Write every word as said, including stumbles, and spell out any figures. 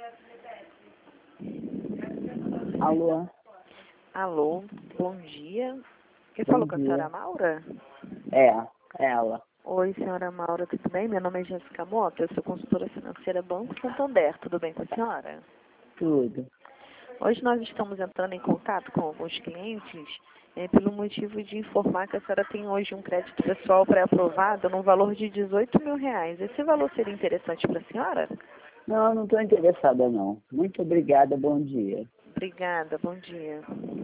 Alô? Alô, bom dia. Quem Bom falou com a dia. senhora Maura? É, ela. Oi, senhora Maura, tudo bem? Meu nome é Jéssica Mota, eu sou consultora financeira Banco Santander. Tudo bem com a senhora? Tudo. Hoje nós estamos entrando em contato com alguns clientes eh, pelo motivo de informar que a senhora tem hoje um crédito pessoal pré-aprovado no valor de dezoito mil reais. Esse valor seria interessante para a senhora? Não, não estou interessada não. Muito obrigada, bom dia. Obrigada, bom dia.